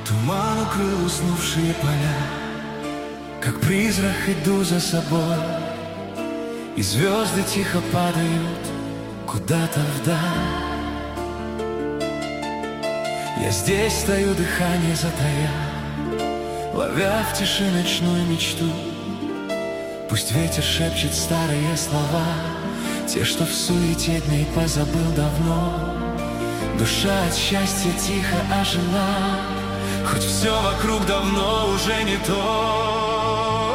Туман укрыл уснувшие поля, как призрак иду за собой, и звезды тихо падают куда-то вдаль. Я здесь стою, дыхание затая, ловя в тиши ночную мечту. Пусть ветер шепчет старые слова, те, что в суете дней позабыл давно. Душа от счастья тихо ожила, хоть все вокруг давно уже не то.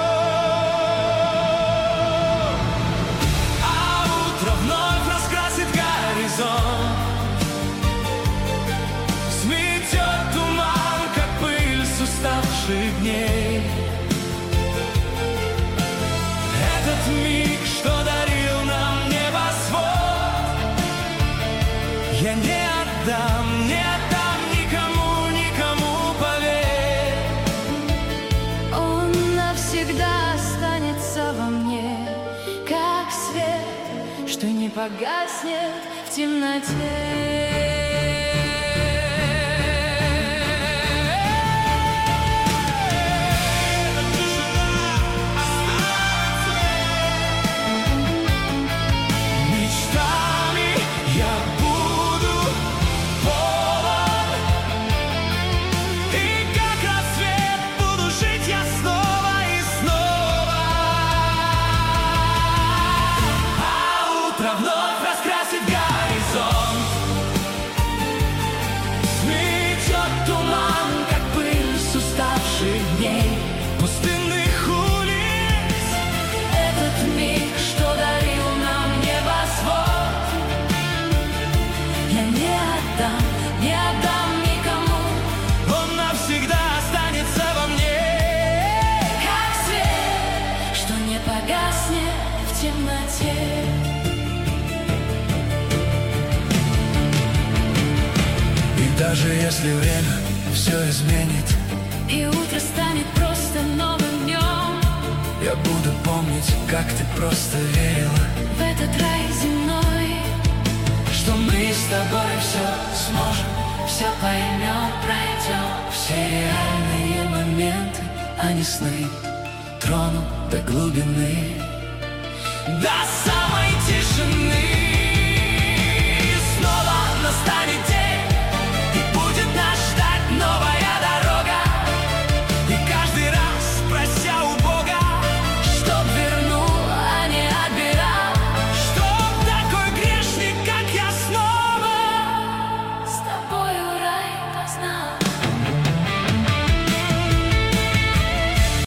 А утро вновь раскрасит горизонт, сметет туман, как пыль с уставших дней. Этот миг, что дарил нам небосвод, я не отдам, не отдам никому, никому, поверь. Он навсегда останется во мне, как свет, что не погаснет в темноте. Вновь раскрасит горизонт, сметет туман, как пыль с уставших дней, пустынных улиц. Этот миг, что дарил нам небосвод, я не отдам никому. Он навсегда останется во мне, как свет, что не погаснет в темноте. Даже если время все изменит, и утро станет просто новым днем, я буду помнить, как ты просто верила в этот рай земной, что мы с тобой все сможем, все поймем, пройдем. Все реальные моменты, а не сны, тронут до глубины, до самой тишины.